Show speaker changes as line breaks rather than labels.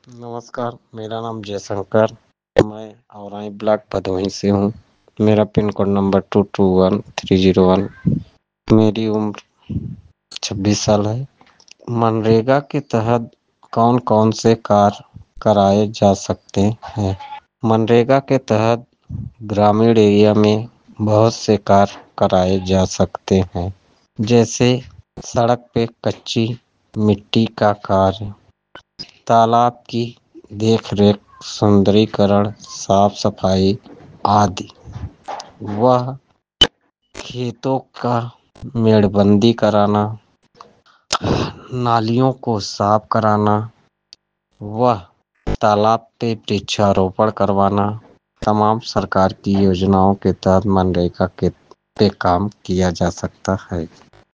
नमस्कार, मेरा नाम जयशंकर। मैं औराई ब्लॉक भदोही से हूँ। मेरा पिन कोड नंबर 221301। मेरी उम्र 26 साल है। मनरेगा के तहत कौन कौन से कार्य कराए जा सकते हैं? मनरेगा के तहत ग्रामीण एरिया में बहुत से कार्य कराए जा सकते हैं, जैसे सड़क पे कच्ची मिट्टी का कार्य, तालाब की देख-रेख, सुंदरीकरण, साफ-सफाई आदि। वह खेतों का मेड़बंदी कराना, नालियों को साफ कराना, वह तालाब पे वृक्षारोपण करवाना, तमाम सरकार की योजनाओं के तहत मनरेगा के पे काम किया जा सकता है।